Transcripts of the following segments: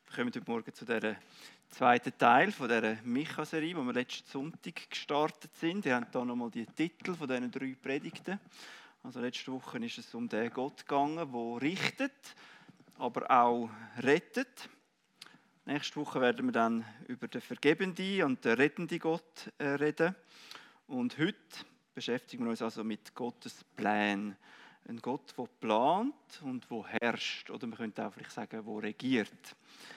Wir kommen heute Morgen zu dieser zweiten Teil von dieser Micha-Serie, wo wir letzten Sonntag gestartet sind. Ihr habt hier nochmal die Titel von diesen 3 Predigten. Also letzte Woche ist es um den Gott gegangen, der richtet, aber auch rettet. Nächste Woche werden wir dann über den vergebenden und den rettenden Gott reden. Und heute beschäftigen wir uns also mit Gottes Plänen. Ein Gott, der plant und der herrscht. Oder man könnte auch vielleicht sagen, der regiert.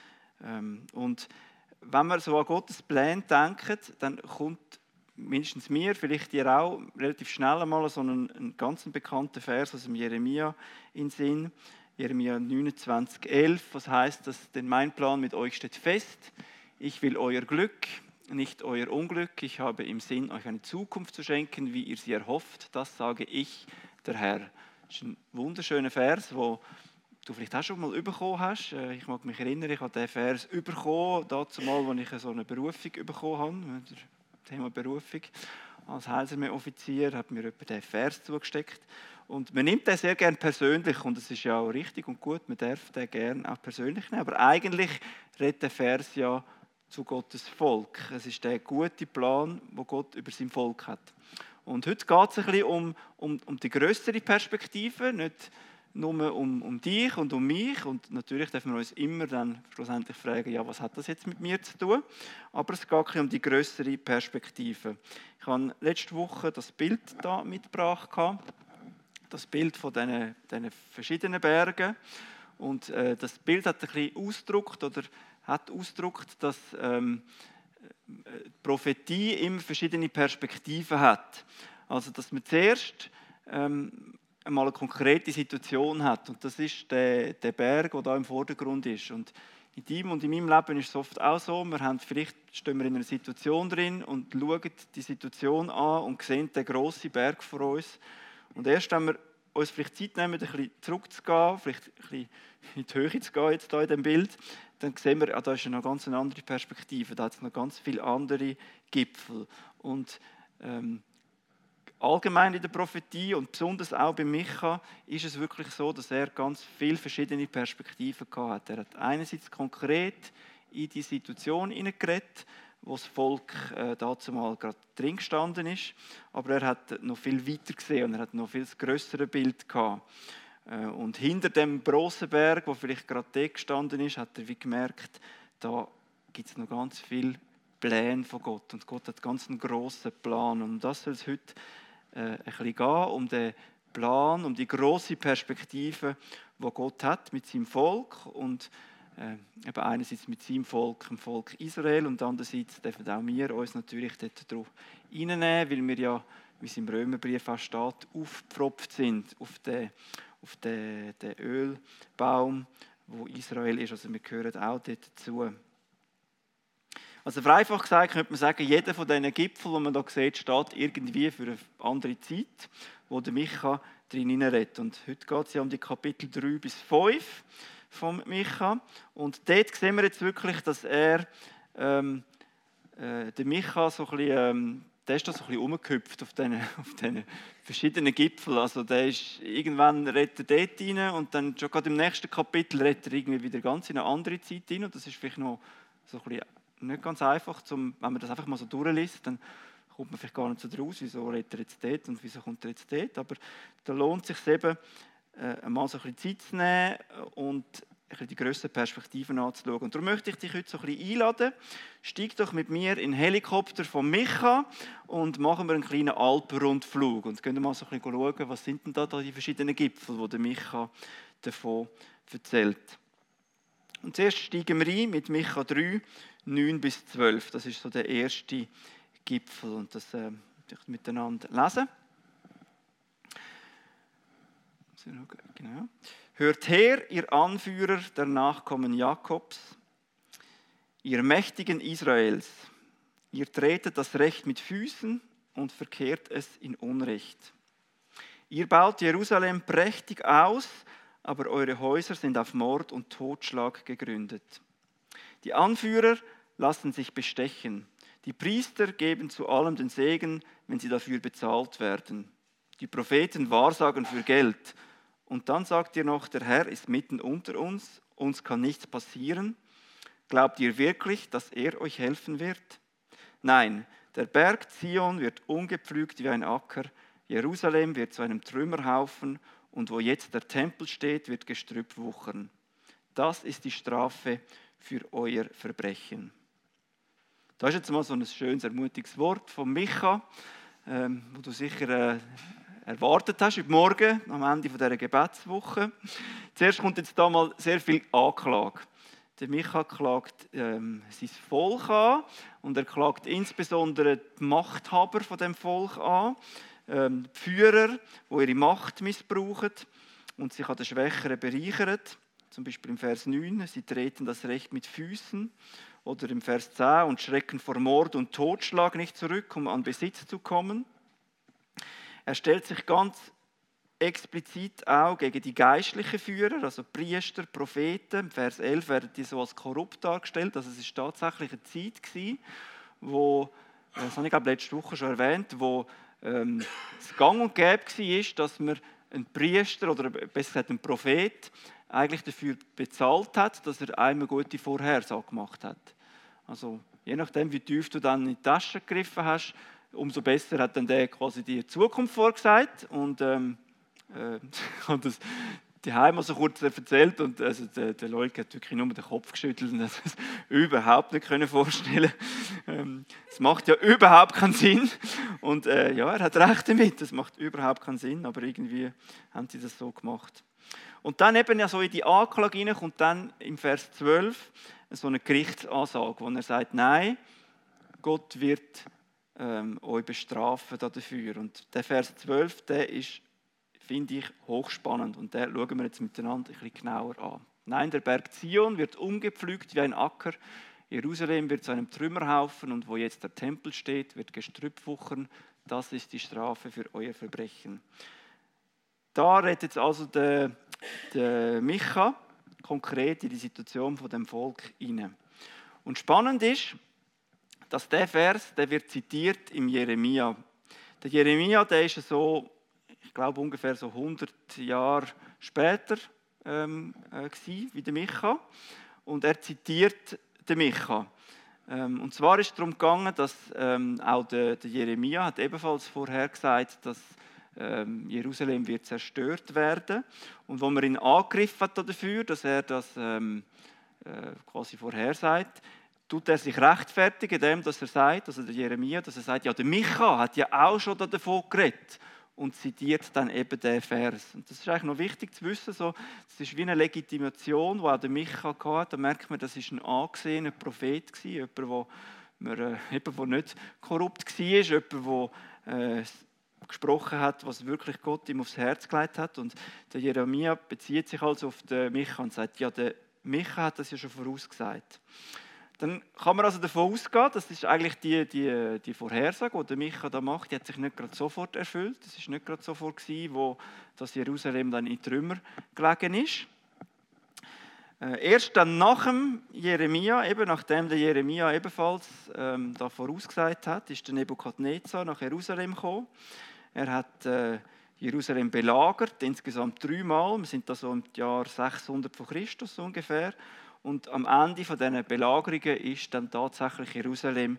Und wenn wir so an Gottes Pläne denken, dann kommt mindestens mir, vielleicht ihr auch, relativ schnell einmal so einen ganz bekannten Vers aus dem Jeremia in den Sinn. Jeremia 29,11, was heißt, denn mein Plan mit euch steht fest. Ich will euer Glück, nicht euer Unglück. Ich habe im Sinn, euch eine Zukunft zu schenken, wie ihr sie erhofft. Das sage ich, der Herr. Das ist ein wunderschöner Vers, wo du vielleicht auch schon mal bekommen hast. Ich mag mich erinnern, ich habe diesen Vers bekommen, dazu mal, als ich so eine Berufung bekommen habe. Das Thema Berufung. Als Heilsarmee-Offizier hat mir jemand diesen Vers zugesteckt. Und man nimmt den sehr gerne persönlich und es ist ja auch richtig und gut, man darf den gerne auch persönlich nehmen. Aber eigentlich redet der Vers ja zu Gottes Volk. Es ist der gute Plan, den Gott über sein Volk hat. Und heute geht es ein bisschen um die grössere Perspektive, nicht nur um dich und um mich. Und natürlich dürfen wir uns immer dann schlussendlich fragen, ja, was hat das jetzt mit mir zu tun? Aber es geht ein bisschen um die grössere Perspektive. Ich habe letzte Woche das Bild da mitgebracht, das Bild von diesen verschiedenen Bergen. Und das Bild hat ein bisschen ausgedrückt, dass die Prophetie immer verschiedene Perspektiven hat. Also, dass man zuerst einmal eine konkrete Situation hat. Und das ist der Berg, der da im Vordergrund ist. Und in deinem und in meinem Leben ist es oft auch so, vielleicht stehen wir in einer Situation drin und schauen die Situation an und sehen den grossen Berg vor uns. Und erst wenn wir uns vielleicht Zeit nehmen, ein bisschen zurückzugehen, vielleicht ein bisschen in die Höhe zu gehen, jetzt hier in diesem Bild, dann sehen wir, da ist eine ganz andere Perspektive, da hat es noch ganz viele andere Gipfel. Und allgemein in der Prophetie und besonders auch bei Micha ist es wirklich so, dass er ganz viele verschiedene Perspektiven hatte. Er hat einerseits konkret in die Situation hineingeredet, wo das Volk dazu mal gerade drin gestanden ist, aber er hat noch viel weiter gesehen und er hat noch viel größere Bild gehabt. Und hinter dem grossen Berg, wo vielleicht gerade dort gestanden ist, hat er wie gemerkt, da gibt es noch ganz viele Pläne von Gott und Gott hat ganz einen grossen Plan. Und um das soll es heute ein bisschen gehen, um den Plan, um die grosse Perspektive, die Gott hat mit seinem Volk und eben einerseits mit seinem Volk, dem Volk Israel, und andererseits dürfen auch wir uns natürlich dort drauf reinnehmen, weil wir ja, wie es im Römerbrief auch steht, aufgepfropft sind auf den Ölbaum, wo Israel ist. Also wir gehören auch dort dazu. Also vereinfacht gesagt könnte man sagen, jeder von diesen Gipfeln, die man hier sieht, steht irgendwie für eine andere Zeit, wo der Micha drin hineinredet. Und heute geht es ja um die Kapitel 3 bis 5 von Micha. Und dort sehen wir jetzt wirklich, dass der Micha so ein bisschen, der ist da so ein bisschen rumgehüpft auf diesen verschiedenen Gipfeln. Also der ist, irgendwann redet er dort rein und dann schon gerade im nächsten Kapitel redet er irgendwie wieder ganz in eine andere Zeit rein. Und das ist vielleicht noch so ein bisschen nicht ganz einfach, wenn man das einfach mal so durchliest, dann kommt man vielleicht gar nicht so draus, wieso redet er jetzt dort und wieso kommt er jetzt dort. Aber da lohnt es sich eben, mal so ein bisschen Zeit zu nehmen und ein bisschen die grösseren Perspektiven anzuschauen. Und darum möchte ich dich heute so ein bisschen einladen. Steig doch mit mir in den Helikopter von Micha und machen wir einen kleinen Alpenrundflug. Und gehen wir mal so ein bisschen schauen, was sind denn da die verschiedenen Gipfel, die der Micha davon erzählt. Und zuerst steigen wir ein mit Micha 3, 9 bis 12. Das ist so der erste Gipfel. Und das miteinander lesen. Genau. Hört her, ihr Anführer der Nachkommen Jakobs, ihr Mächtigen Israels. Ihr tretet das Recht mit Füßen und verkehrt es in Unrecht. Ihr baut Jerusalem prächtig aus, aber eure Häuser sind auf Mord und Totschlag gegründet. Die Anführer lassen sich bestechen. Die Priester geben zu allem den Segen, wenn sie dafür bezahlt werden. Die Propheten wahrsagen für Geld. Und dann sagt ihr noch, der Herr ist mitten unter uns, uns kann nichts passieren. Glaubt ihr wirklich, dass er euch helfen wird? Nein, der Berg Zion wird umgepflügt wie ein Acker, Jerusalem wird zu einem Trümmerhaufen und wo jetzt der Tempel steht, wird Gestrüpp wuchern. Das ist die Strafe für euer Verbrechen. Das ist jetzt mal so ein schönes, ermutigendes Wort von Micha, wo du sicher erwartet hast heute Morgen, am Ende dieser Gebetswoche. Zuerst kommt jetzt da mal sehr viel Anklage. Der Micha klagt sein Volk an und er klagt insbesondere die Machthaber von dem Volk an, die Führer, die ihre Macht missbrauchen und sich an den Schwächeren bereichern. Zum Beispiel im Vers 9, sie treten das Recht mit Füßen. Oder im Vers 10, und schrecken vor Mord und Totschlag nicht zurück, um an Besitz zu kommen. Er stellt sich ganz explizit auch gegen die geistlichen Führer, also Priester, Propheten. Im Vers 11 werden die so als korrupt dargestellt. Also es war tatsächlich eine Zeit gewesen, wo, das habe ich glaube letzte Woche schon erwähnt, wo es gang und gäbe war, dass man einen Priester oder besser gesagt einen Prophet eigentlich dafür bezahlt hat, dass er einem eine gute Vorhersage gemacht hat. Also je nachdem, wie tief du dann in die Tasche gegriffen hast, umso besser hat dann der quasi die Zukunft vorgesagt. Und ich habe das daheim so kurz erzählt und also der Leute hat wirklich nur den Kopf geschüttelt und das überhaupt nicht vorstellen. Es macht ja überhaupt keinen Sinn. Und ja, er hat recht damit, das macht überhaupt keinen Sinn, aber irgendwie haben sie das so gemacht. Und dann eben ja so in die Anklage hinein kommt dann im Vers 12 so eine Gerichtsansage, wo er sagt, nein, Gott wird euch bestrafen dafür. Und der Vers 12, der ist, finde ich, hochspannend und den schauen wir jetzt miteinander ein bisschen genauer an. Nein, der Berg Zion wird umgepflügt wie ein Acker, Jerusalem wird zu einem Trümmerhaufen und wo jetzt der Tempel steht, wird Gestrüpp wuchern. Das ist die Strafe für euer Verbrechen. Da redet jetzt also der Micha konkret in die Situation von dem Volk hinein. Und spannend ist, dass der Vers, der wird zitiert im Jeremia. Der Jeremia, der ist so, ich glaube ungefähr so 100 Jahre später wie der Micha. Und er zitiert den Micha. Und zwar ist es darum gegangen, dass auch der Jeremia hat ebenfalls vorhergesagt, dass Jerusalem wird zerstört werden. Und wo man ihn angegriffen hat dafür, dass er das quasi vorhersagt, tut er sich rechtfertigen, indem dass er sagt, also der Jeremia, dass er sagt, ja, der Micha hat ja auch schon davon geredet und zitiert dann eben den Vers. Und das ist eigentlich noch wichtig zu wissen, so, das ist wie eine Legitimation, die auch der Micha hatte. Da merkt man, das ist ein angesehener Prophet gewesen, jemand, der nicht korrupt war, jemand, der gesprochen hat, was wirklich Gott ihm aufs Herz gelegt hat. Und der Jeremia bezieht sich also auf den Micha und sagt, ja, der Micha hat das ja schon vorausgesagt. Dann kann man also davon ausgehen, das ist eigentlich die Vorhersage, die der Micha da macht, die hat sich nicht gerade sofort erfüllt. Es war nicht gerade sofort gewesen, wo das Jerusalem dann in Trümmer gelegen ist. Erst dann nach dem Jeremia, eben nachdem der Jeremia ebenfalls da vorausgesagt hat, ist der Nebukadnezar nach Jerusalem gekommen. Er hat Jerusalem belagert, insgesamt 3-mal. Wir sind da so im Jahr 600 vor Christus ungefähr. Und am Ende von diesen Belagerungen ist dann tatsächlich Jerusalem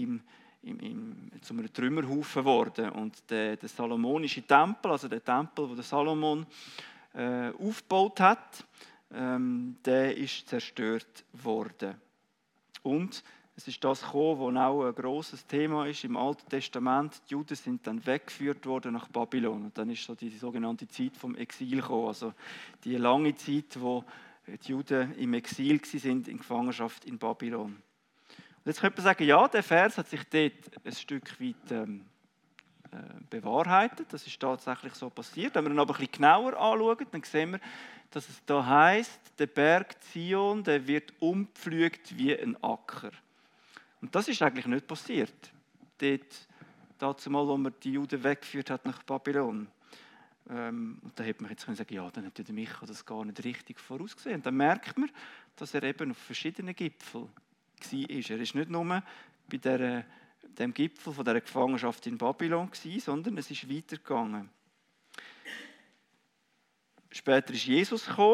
zu einem Trümmerhaufen geworden. Und der salomonische Tempel, also der Tempel, den Salomon aufgebaut hat, der ist zerstört worden. Und es ist das gekommen, was auch ein grosses Thema ist im Alten Testament. Die Juden sind dann weggeführt worden nach Babylon. Und dann ist so die sogenannte Zeit vom Exil gekommen. Also die lange Zeit, wo die Juden im Exil waren, in Gefangenschaft in Babylon. Und jetzt könnte man sagen, ja, der Vers hat sich dort ein Stück weit bewahrheitet. Das ist tatsächlich so passiert. Wenn wir ihn aber ein bisschen genauer anschauen, dann sehen wir, dass es da heisst, der Berg Zion, der wird umgepflügt wie ein Acker. Und das ist eigentlich nicht passiert. Dazu mal, wo man die Juden weggeführt hat nach Babylon. Und da hätte man jetzt sagen, ja, dann hat der Micha das gar nicht richtig vorausgesehen. Und dann merkt man, dass er eben auf verschiedenen Gipfeln war. Er ist nicht nur bei dem Gipfel von dieser Gefangenschaft in Babylon gewesen, sondern es ist weitergegangen. Später ist Jesus gekommen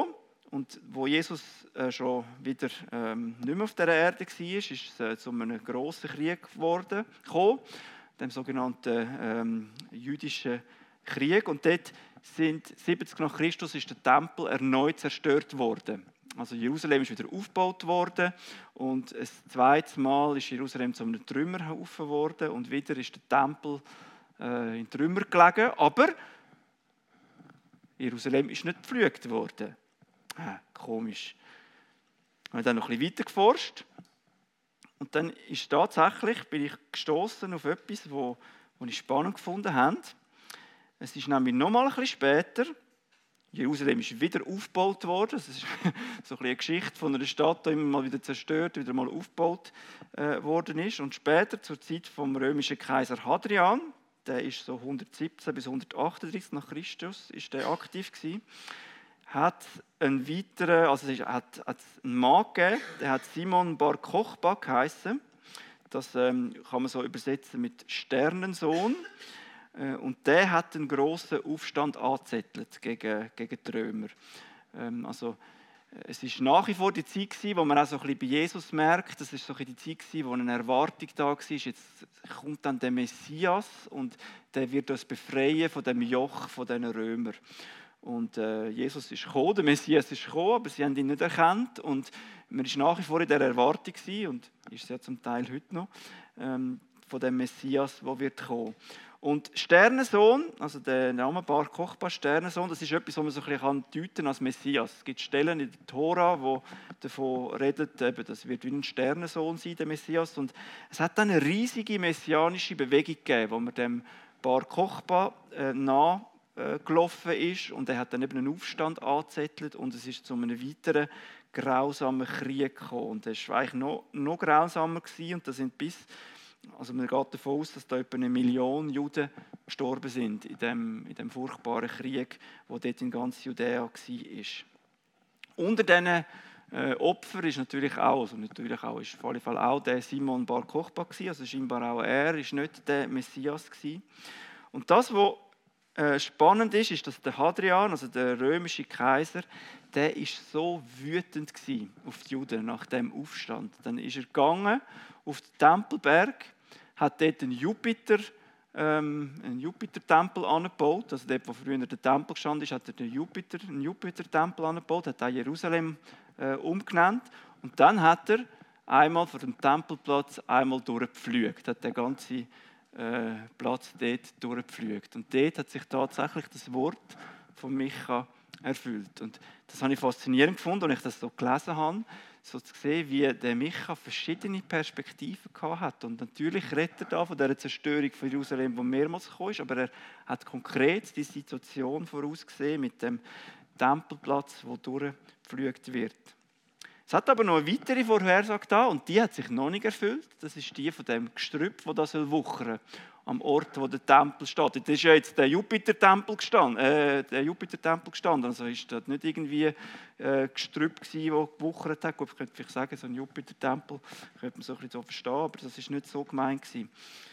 Und wo Jesus schon wieder nicht mehr auf dieser Erde war, ist es zu einem grossen Krieg gekommen, dem sogenannten jüdischen Krieg. Und dort sind 70 nach Christus ist der Tempel erneut zerstört worden. Also Jerusalem ist wieder aufgebaut worden und ein zweites Mal ist Jerusalem zu einem Trümmerhaufen geworden und wieder ist der Tempel in Trümmer gelegen. Aber Jerusalem ist nicht gepflügt worden. Komisch. Ich habe dann noch ein bisschen weiter geforscht und dann bin ich gestoßen auf etwas, was ich spannend gefunden habe. Es ist nämlich noch mal ein bisschen später. Jerusalem ist wieder aufgebaut worden. Das ist so eine Geschichte von einer Stadt, die immer mal wieder zerstört, wieder mal aufgebaut worden ist. Und später, zur Zeit vom römischen Kaiser Hadrian, der ist so 117 bis 138 nach Christus, ist der aktiv gewesen, hat einen weiteren, hat einen Mann gegeben, der hat Simon Bar Kochba geheißen. Das kann man so übersetzen mit Sternensohn. Und der hat einen grossen Aufstand angezettelt gegen die Römer. Es war nach wie vor die Zeit, wo man auch so ein bisschen bei Jesus merkt, das war so die Zeit, wo eine Erwartung da war, jetzt kommt dann der Messias und der wird uns befreien von dem Joch von diesen Römern. Und Jesus ist gekommen, der Messias ist gekommen, aber sie haben ihn nicht erkannt und man war nach wie vor in dieser Erwartung und ist es ja zum Teil heute noch, von dem Messias, der wird kommen. Und Sternensohn, also der Name Bar Kochba, Sternensohn, das ist etwas, was man so ein bisschen deuten als Messias. Es gibt Stellen in der Tora, die davon reden, das wird wie ein Sternensohn sein, der Messias. Und es hat dann eine riesige messianische Bewegung gegeben, wo man dem Bar Kochba nachgelaufen ist und er hat dann eben einen Aufstand angezettelt und es ist zu einem weiteren grausamen Krieg gekommen. Und das war eigentlich noch grausamer gewesen und da sind man geht davon aus, dass da etwa 1 Million Juden gestorben sind in dem furchtbaren Krieg, der dort in ganz Judäa war. Unter diesen Opfern ist natürlich auch, ist auf jeden Fall auch der Simon Bar Kochba gewesen, also scheinbar auch er, ist nicht der Messias gewesen. Und das, was spannend ist, dass der Hadrian, also der römische Kaiser, der ist so wütend gewesen auf die Juden nach dem Aufstand. Dann ist er gegangen auf den Tempelberg, hat dort einen Jupiter-Tempel angebaut. Also dort, wo früher der Tempel stand, hat er einen Jupiter-Tempel angebaut, hat auch Jerusalem umgenannt. Und dann hat er einmal vor dem Tempelplatz einmal durchgepflügt, hat den ganzen Platz dort durchgepflügt. Und dort hat sich tatsächlich das Wort von Micha erfüllt. Und das habe ich faszinierend gefunden, als ich das so gelesen habe, so zu sehen, wie der Micha verschiedene Perspektiven hatte. Und natürlich redet er da von dieser Zerstörung von Jerusalem, die mehrmals gekommen ist, aber er hat konkret die Situation vorausgesehen mit dem Tempelplatz, der durchgepflügt wird. Es hat aber noch eine weitere Vorhersage da und die hat sich noch nicht erfüllt. Das ist die von dem Gestrüpp, das da wuchern soll, am Ort, wo der Tempel steht. Das ist ja jetzt der Jupiter-Tempel gestanden. Also ist das nicht irgendwie Gestrüpp gewesen, das gewuchert hat. Gut, ich könnte vielleicht sagen, so ein Jupiter-Tempel könnte man so ein bisschen so verstehen, aber das ist nicht so gemeint gewesen.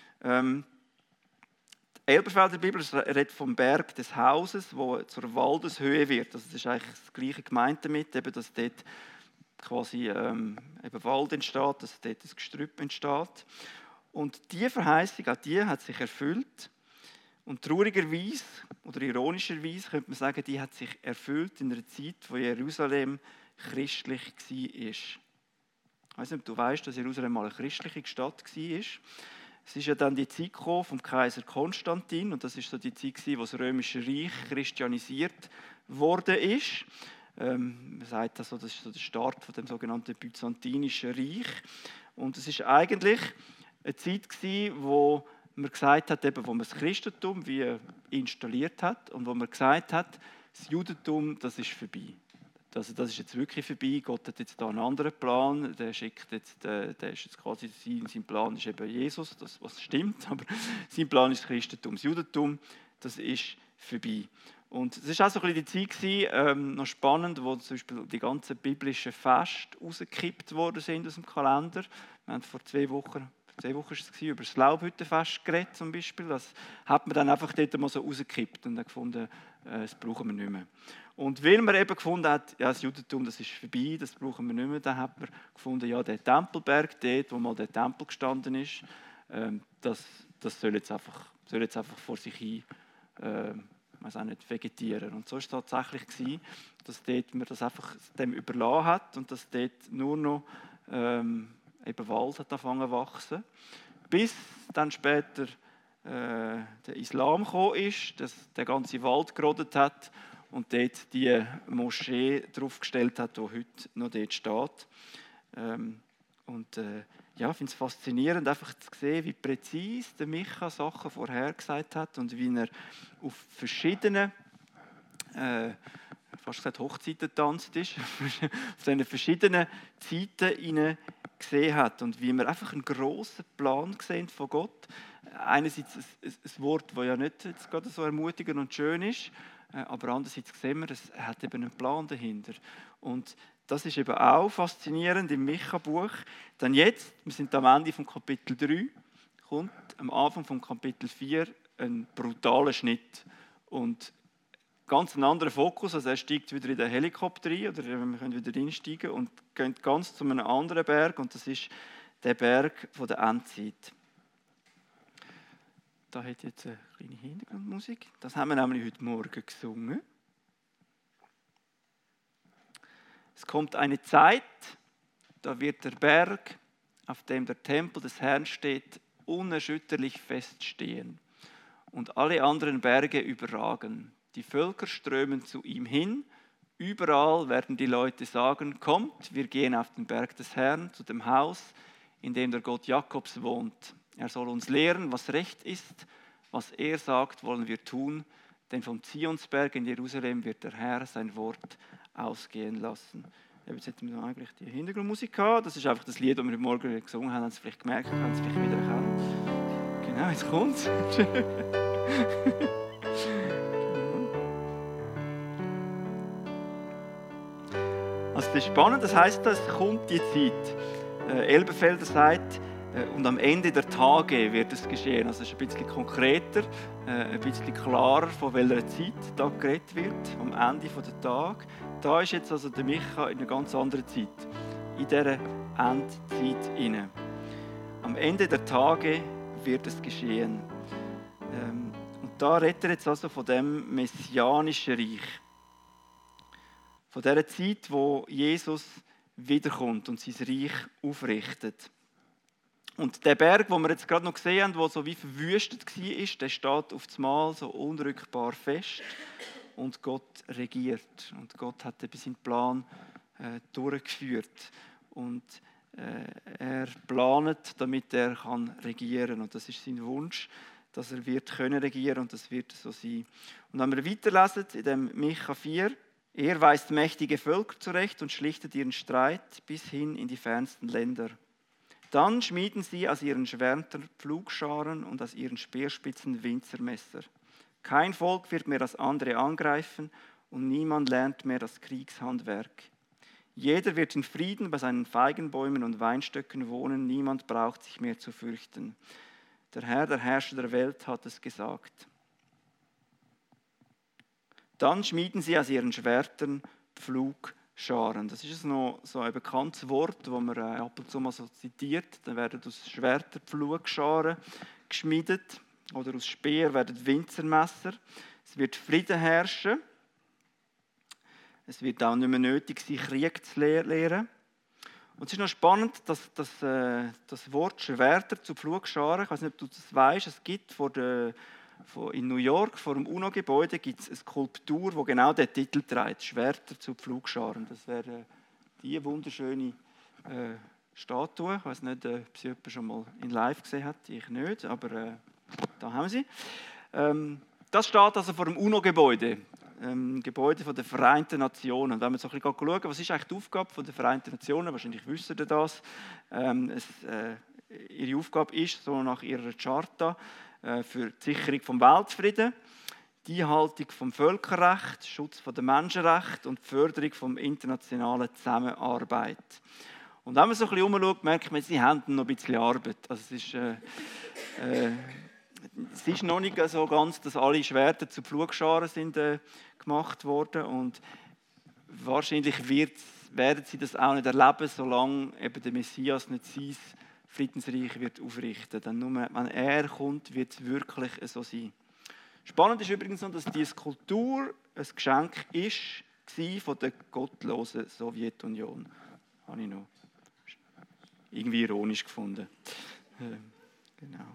Die Elberfelder Bibel redet vom Berg des Hauses, wo zur Waldeshöhe wird. Also das ist eigentlich das Gleiche gemeint damit, eben, dass dort quasi eben Wald entsteht, dass dort das Gestrüpp entsteht. Und diese Verheißung, auch die hat sich erfüllt. Und traurigerweise oder ironischerweise könnte man sagen, die hat sich erfüllt in einer Zeit, wo Jerusalem christlich war. Ich weiß nicht, ob du weißt, dass Jerusalem mal eine christliche Stadt war. Es ist ja dann die Zeit gekommen vom Kaiser Konstantin und das ist so die Zeit, wo das Römische Reich christianisiert worden ist. Man sagt also, das ist so der Start von dem sogenannten Byzantinischen Reich. Und es ist eigentlich eine Zeit gewesen, wo man gesagt hat, eben, wo man das Christentum wie installiert hat und wo man gesagt hat, das Judentum, das ist vorbei. Also das ist jetzt wirklich vorbei. Gott hat jetzt da einen anderen Plan. Der ist jetzt quasi sein Plan ist eben Jesus, das was stimmt, aber sein Plan ist das Christentum. Das Judentum, das ist vorbei. Und es war auch so ein bisschen die Zeit gewesen, noch spannend, wo zum Beispiel die ganzen biblischen Feste rausgekippt worden sind aus dem Kalender. Wir haben vor 2 Wochen war es, über das Laubhüttenfest geredet zum Beispiel. Das hat man dann einfach dort mal so rausgekippt und dann gefunden, das brauchen wir nicht mehr. Und weil man eben gefunden hat, ja, das Judentum, das ist vorbei, das brauchen wir nicht mehr, dann hat man gefunden, ja, der Tempelberg, dort, wo mal der Tempel gestanden ist, das soll jetzt einfach vor sich hin, weiß auch nicht, vegetieren. Und so war es tatsächlich gewesen, dass dort man das einfach dem überlassen hat und dass dort nur noch eben Wald hat angefangen zu wachsen. Bis dann später der Islam gekommen ist, dass der ganze Wald gerodet hat und dort die Moschee draufgestellt hat, die heute noch dort steht. Ja, ich finde es faszinierend, einfach zu sehen, wie präzise der Micha Sachen vorhergesagt hat und wie er auf verschiedenen, fast gesagt Hochzeiten getanzt ist, auf diesen verschiedenen Zeiten gesehen hat und wie wir einfach einen grossen Plan sehen von Gott. Einerseits ein Wort, das ja nicht jetzt gerade so ermutigend und schön ist, aber andererseits sehen wir, es hat eben einen Plan dahinter. Und das ist eben auch faszinierend im Micha-Buch. Denn jetzt, wir sind am Ende vom Kapitel 3, kommt am Anfang vom Kapitel 4 ein brutaler Schnitt. Und ganz einen anderen Fokus, also er steigt wieder in den Helikopter rein, oder wir können wieder reinsteigen und gehen ganz zu einem anderen Berg, und das ist der Berg von der Endzeit. Da hat jetzt eine kleine Hintergrundmusik. Das haben wir nämlich heute Morgen gesungen. Es kommt eine Zeit, da wird der Berg, auf dem der Tempel des Herrn steht, unerschütterlich feststehen und alle anderen Berge überragen. Die Völker strömen zu ihm hin. Überall werden die Leute sagen, kommt, wir gehen auf den Berg des Herrn, zu dem Haus, in dem der Gott Jakobs wohnt. Er soll uns lehren, was recht ist. Was er sagt, wollen wir tun. Denn vom Zionsberg in Jerusalem wird der Herr sein Wort ausgehen lassen. Jetzt hätten wir eigentlich die Hintergrundmusik gehabt. Das ist einfach das Lied, das wir heute Morgen gesungen haben. Haben Sie vielleicht gemerkt, haben Sie vielleicht wieder erkannt. Genau, jetzt kommt es. Also das ist spannend, das heisst, es kommt die Zeit. Elberfelder sagt, und am Ende der Tage wird es geschehen. Also es ist ein bisschen konkreter, ein bisschen klarer, von welcher Zeit da geredet wird, am Ende der Tage. Da ist jetzt also der Micha in einer ganz anderen Zeit, in dieser Endzeit inne. Am Ende der Tage wird es geschehen. Und da redet er jetzt also von dem messianischen Reich. Von dieser Zeit, wo Jesus wiederkommt und sein Reich aufrichtet. Und der Berg, den wir jetzt gerade noch gesehen haben, der so wie verwüstet war, der steht auf einmal so unrückbar fest. Und Gott regiert. Und Gott hat eben seinen Plan durchgeführt. Und er plant, damit er kann regieren. Und das ist sein Wunsch, dass er wird können regieren, und das wird so sein. Und wenn wir weiterlesen, in dem Micha 4, er weist mächtige Völker zurecht und schlichtet ihren Streit bis hin in die fernsten Länder. Dann schmieden sie aus ihren Schwertern Pflugscharen und aus ihren Speerspitzen Winzermesser. Kein Volk wird mehr das andere angreifen und niemand lernt mehr das Kriegshandwerk. Jeder wird in Frieden bei seinen Feigenbäumen und Weinstöcken wohnen, niemand braucht sich mehr zu fürchten. Der Herr, der Herrscher der Welt, hat es gesagt. Dann schmieden sie aus ihren Schwertern Pflugscharen. Das ist noch so ein bekanntes Wort, das man ab und zu mal so zitiert. Dann werden aus Schwertern Pflugscharen geschmiedet oder aus Speer werden Winzermesser. Es wird Frieden herrschen. Es wird auch nicht mehr nötig sein, Krieg zu lehren. Und es ist noch spannend, dass das Wort Schwerter zu Pflugscharen, ich weiß nicht, ob du das weißt, es gibt in New York vor dem UNO-Gebäude gibt es eine Skulptur, die genau den Titel trägt, Schwerter zu Pflugscharen. Das wäre diese wunderschöne Statue. Ich weiß nicht, ob sie jemand schon mal in live gesehen hat, ich nicht, aber da haben sie. Das steht also vor dem UNO-Gebäude, Gebäude der Vereinten Nationen. Und wenn wir so ein bisschen schauen, was ist eigentlich die Aufgabe der Vereinten Nationen, wahrscheinlich wissen Sie das, ihre Aufgabe ist, so nach ihrer Charta, für die Sicherung vom Weltfrieden, die Einhaltung vom Völkerrecht, Schutz der Menschenrechte und die Förderung von internationaler Zusammenarbeit. Und wenn man so ein bisschen umschaut, merkt man, sie haben noch ein bisschen Arbeit. Also es ist noch nicht so ganz, dass alle Schwerter zu Pflugscharen sind gemacht worden und wahrscheinlich werden sie das auch nicht erleben, solange eben der Messias nicht sein Friedensreich wird aufrichten. Denn nur wenn er kommt, wird es wirklich so sein. Spannend ist übrigens noch, dass diese Kultur ein Geschenk war von der gottlosen Sowjetunion. Habe ich noch irgendwie ironisch gefunden. Genau.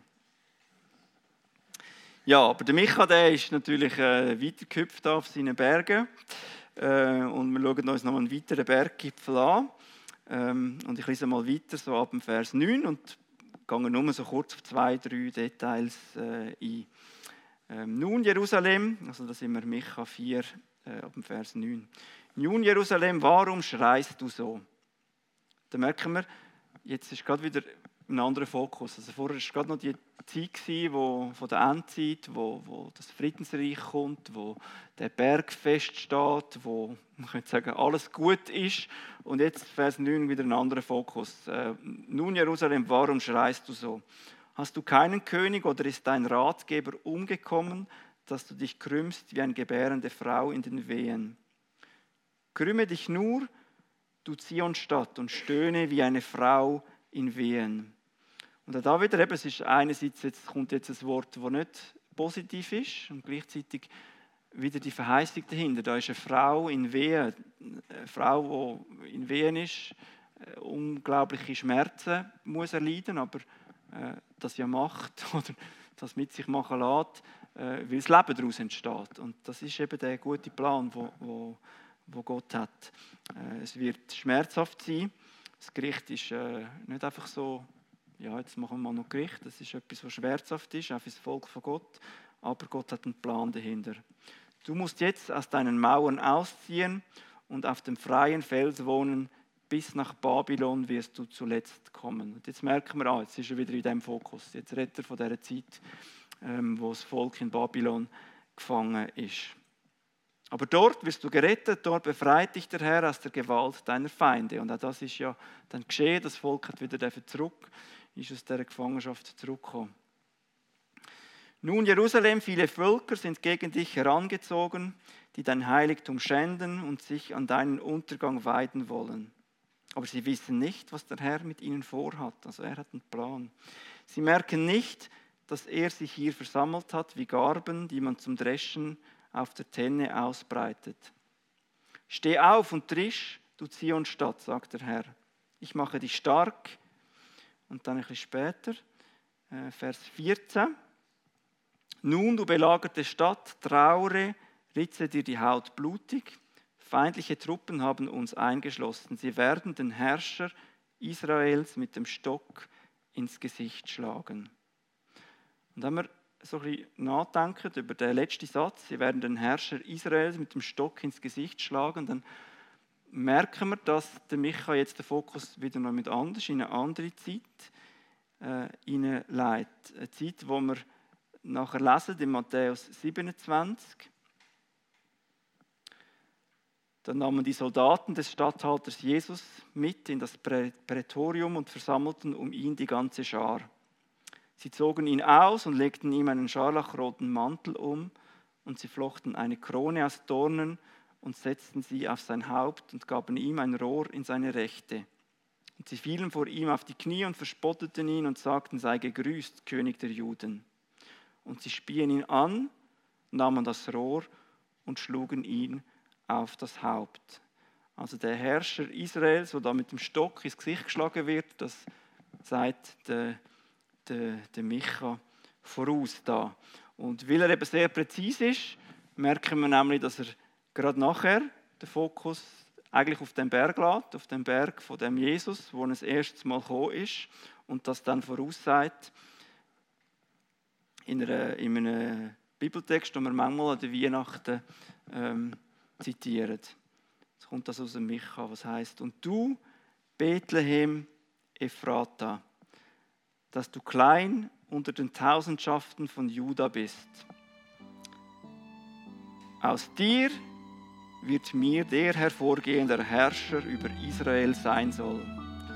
Ja, aber der Micha, der ist natürlich weitergehüpft auf seinen Bergen. Und wir schauen uns noch einen weiteren Berggipfel an. Und ich lese mal weiter, so ab dem Vers 9 und gehe nur so kurz auf 2-3 Details ein. Nun Jerusalem, also da sind wir Micha 4, ab dem Vers 9. Nun Jerusalem, warum schreist du so? Da merken wir, jetzt ist gerade wieder ein anderer Fokus. Also vorher war gerade noch die Zeit von der Endzeit, wo das Friedensreich kommt, wo der Berg feststeht, wo man könnte sagen, alles gut ist. Und jetzt Vers 9 wieder ein anderer Fokus. Nun Jerusalem, warum schreist du so? Hast du keinen König oder ist dein Ratgeber umgekommen, dass du dich krümmst wie eine gebärende Frau in den Wehen? Krümme dich nur, du Zionstadt, und stöhne wie eine Frau in Wehen. Und da wieder, es ist einerseits, jetzt kommt jetzt ein Wort, das nicht positiv ist, und gleichzeitig wieder die Verheißung dahinter. Da ist eine Frau in Wehen, eine Frau, die in Wehen ist, unglaubliche Schmerzen muss erleiden, aber das ja macht oder das mit sich machen lässt, weil das Leben daraus entsteht. Und das ist eben der gute Plan, wo Gott hat. Es wird schmerzhaft sein. Das Gericht ist nicht einfach so, ja, jetzt machen wir mal noch Gericht. Das ist etwas, was schmerzhaft ist, auch für das Volk von Gott. Aber Gott hat einen Plan dahinter. Du musst jetzt aus deinen Mauern ausziehen und auf dem freien Fels wohnen. Bis nach Babylon wirst du zuletzt kommen. Und jetzt merken wir, jetzt ist er wieder in diesem Fokus. Jetzt redet er von dieser Zeit, wo das Volk in Babylon gefangen ist. Aber dort wirst du gerettet, dort befreit dich der Herr aus der Gewalt deiner Feinde. Und auch das ist ja dann geschehen, das Volk hat wieder zurück, ist aus dieser Gefangenschaft zurückgekommen. Nun Jerusalem, viele Völker sind gegen dich herangezogen, die dein Heiligtum schänden und sich an deinen Untergang weiden wollen. Aber sie wissen nicht, was der Herr mit ihnen vorhat. Also er hat einen Plan. Sie merken nicht, dass er sich hier versammelt hat wie Garben, die man zum Dreschen auf der Tenne ausbreitet. Steh auf und trisch, du Zionstadt, sagt der Herr. Ich mache dich stark. Und dann ein bisschen später, Vers 14. Nun, du belagerte Stadt, traure, ritze dir die Haut blutig. Feindliche Truppen haben uns eingeschlossen. Sie werden den Herrscher Israels mit dem Stock ins Gesicht schlagen. Und wenn wir so ein bisschen nachdenken über den letzten Satz, sie werden den Herrscher Israels mit dem Stock ins Gesicht schlagen, dann merken wir, dass der Micha jetzt den Fokus wieder noch mit anders in eine andere Zeit hineinleitet. Eine Zeit, wo wir nachher lesen, in Matthäus 27. Dann nahmen die Soldaten des Statthalters Jesus mit in das Prätorium und versammelten um ihn die ganze Schar. Sie zogen ihn aus und legten ihm einen scharlachroten Mantel um und sie flochten eine Krone aus Dornen und setzten sie auf sein Haupt und gaben ihm ein Rohr in seine Rechte. Und sie fielen vor ihm auf die Knie und verspotteten ihn und sagten, sei gegrüßt, König der Juden. Und sie spien ihn an, nahmen das Rohr und schlugen ihn auf das Haupt. Also der Herrscher Israels, der da mit dem Stock ins Gesicht geschlagen wird, das sagt der Micha voraus da. Und weil er eben sehr präzise ist, merken wir nämlich, dass er gerade nachher den Fokus eigentlich auf den Berg lässt, auf den Berg von dem Jesus, wo er das erste Mal gekommen ist und das dann voraussagt in einem Bibeltext, den wir manchmal an der Weihnachten zitieren. Jetzt kommt das aus dem Micha, was heißt: Und du, Bethlehem Ephrata, dass du klein unter den Tausendschaften von Juda bist. Aus dir wird mir der hervorgehen, der Herrscher über Israel sein soll.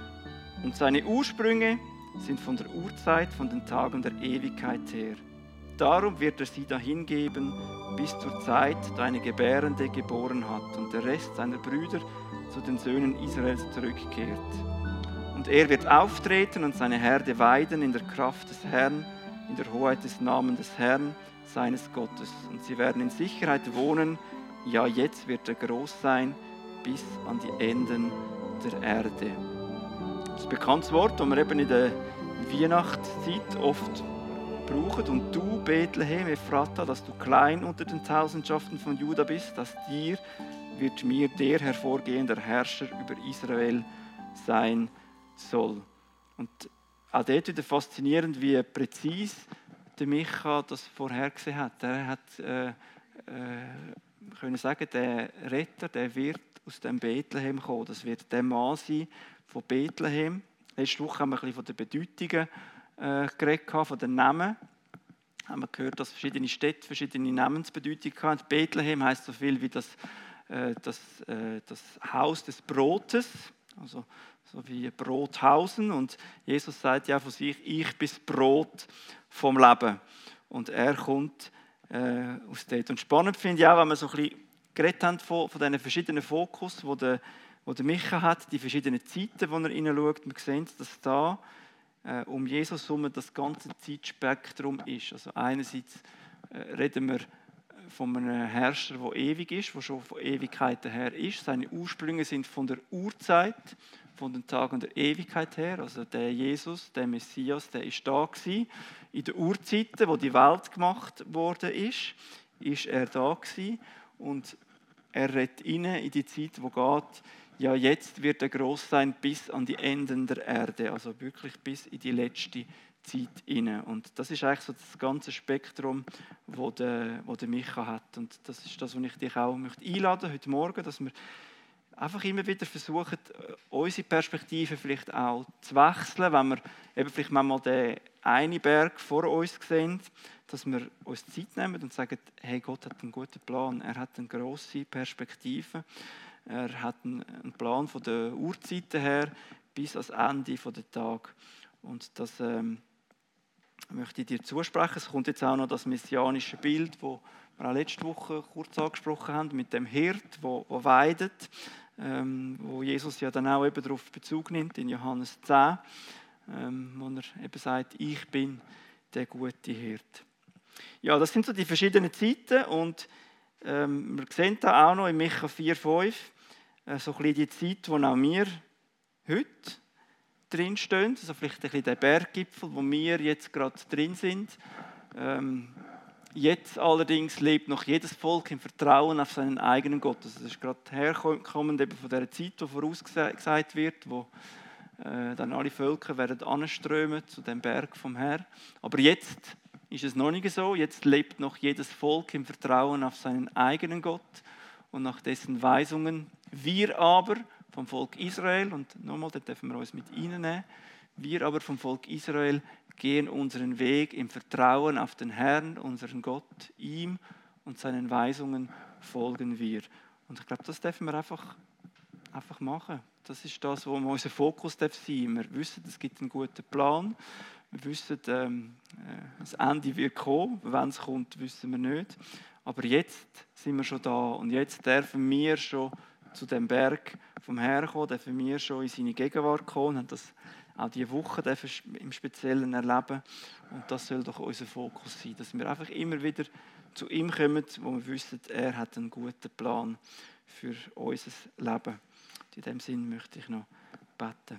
Und seine Ursprünge sind von der Urzeit, von den Tagen der Ewigkeit her. Darum wird er sie dahingeben, bis zur Zeit, da eine Gebärende geboren hat und der Rest seiner Brüder zu den Söhnen Israels zurückkehrt. Und er wird auftreten und seine Herde weiden in der Kraft des Herrn, in der Hoheit des Namens des Herrn, seines Gottes. Und sie werden in Sicherheit wohnen, ja, jetzt wird er groß sein, bis an die Enden der Erde. Das ist ein bekanntes Wort, das wir eben in der Weihnachtszeit oft brauchen. Und du, Bethlehem, Ephrata, dass du klein unter den Tausendschaften von Juda bist, dass dir wird mir der hervorgehende Herrscher über Israel sein soll. Und auch dort wieder faszinierend, wie präzise der Micha das vorhergesehen hat. Er hat können sagen, der Retter, der wird aus dem Bethlehem kommen. Das wird der Mann sein von Bethlehem. Letzte Woche haben wir ein bisschen von den Bedeutungen geredet, von den Namen. Haben wir gehört, dass verschiedene Städte verschiedene Namensbedeutungen haben. Bethlehem heisst so viel wie das Haus des Brotes, also so wie Brothausen. Und Jesus sagt ja von sich, ich bin das Brot vom Leben. Und er kommt aus dort. Und spannend finde ich auch, wenn wir so ein bisschen geredet haben von diesen verschiedenen Fokus, die der Micha hat, die verschiedenen Zeiten, wo er hineinschaut. Wir sehen, dass da um Jesus herum das ganze Zeitspektrum ist. Also einerseits reden wir von einem Herrscher, der ewig ist, der schon von Ewigkeiten her ist. Seine Ursprünge sind von der Urzeit, von den Tagen der Ewigkeit her. Also der Jesus, der Messias, der ist da gewesen. In den Urzeiten, wo die Welt gemacht worden ist er da gewesen. Und er redet rein in die Zeit, wo geht, ja, jetzt wird er groß sein bis an die Enden der Erde, also wirklich bis in die letzte Zeit rein. Und das ist eigentlich so das ganze Spektrum, wo der Micha hat. Und das ist das, was ich dich auch einladen möchte heute Morgen, dass wir einfach immer wieder versuchen, unsere Perspektive vielleicht auch zu wechseln, wenn wir eben vielleicht manchmal den einen Berg vor uns sehen, dass wir uns Zeit nehmen und sagen, hey, Gott hat einen guten Plan, er hat eine grosse Perspektive, er hat einen Plan von der Urzeiten her bis ans Ende der Tage. Und das möchte ich dir zusprechen. Es kommt jetzt auch noch das messianische Bild, das wir auch letzte Woche kurz angesprochen haben, mit dem Hirt, der weidet, wo Jesus ja dann auch eben darauf Bezug nimmt, in Johannes 10, wo er eben sagt, ich bin der gute Hirt. Ja, das sind so die verschiedenen Zeiten und wir sehen da auch noch in Micha 4,5 so ein bisschen die Zeit, wo auch wir heute drinstehen, also vielleicht ein bisschen der Berggipfel, wo wir jetzt gerade drin sind. Jetzt allerdings lebt noch jedes Volk im Vertrauen auf seinen eigenen Gott. Also das ist gerade herkommend eben von dieser Zeit, die vorausgesagt wird, wo dann alle Völker werden anströmen zu dem Berg vom Herrn. Aber jetzt ist es noch nicht so. Jetzt lebt noch jedes Volk im Vertrauen auf seinen eigenen Gott und nach dessen Weisungen. Wir aber vom Volk Israel, und nochmal, da dürfen wir uns mit reinnehmen, wir aber vom Volk Israel gehen unseren Weg im Vertrauen auf den Herrn, unseren Gott, ihm und seinen Weisungen folgen wir. Und ich glaube, das dürfen wir einfach machen. Das ist das, wo unser Fokus sein darf. Wir wissen, es gibt einen guten Plan. Wir wissen, das Ende wird kommen. Wenn es kommt, wissen wir nicht. Aber jetzt sind wir schon da und jetzt dürfen wir schon zu dem Berg vom Herrn kommen, dürfen wir schon in seine Gegenwart kommen und das auch diese Woche im Speziellen erleben. Und das soll doch unser Fokus sein, dass wir einfach immer wieder zu ihm kommen, wo wir wissen, er hat einen guten Plan für unser Leben. In diesem Sinn möchte ich noch beten.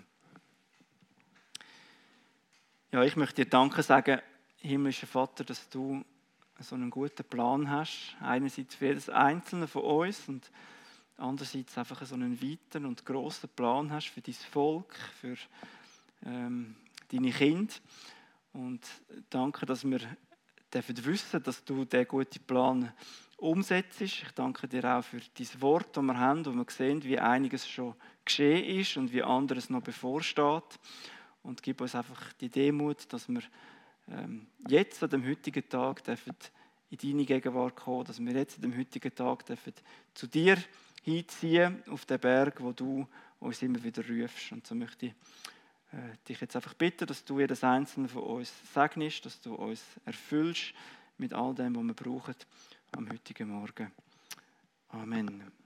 Ja, ich möchte dir Danke sagen, himmlischer Vater, dass du so einen guten Plan hast. Einerseits für jedes Einzelne von uns und andererseits einfach so einen weiten und grossen Plan hast für dein Volk, für deine Kinder. Und danke, dass wir wissen, dass du diesen guten Plan umsetzt. Ich danke dir auch für dein Wort, das wir haben, wo wir sehen, wie einiges schon geschehen ist und wie anderes noch bevorsteht. Und gib uns einfach die Demut, dass wir jetzt an dem heutigen Tag dürfen in deine Gegenwart kommen, dass wir jetzt an dem heutigen Tag dürfen zu dir hinziehen auf den Berg, wo du uns immer wieder rufst. Und so möchte ich dich jetzt einfach bitten, dass du jedes Einzelne von uns segnest, dass du uns erfüllst mit all dem, was wir brauchen am heutigen Morgen. Amen.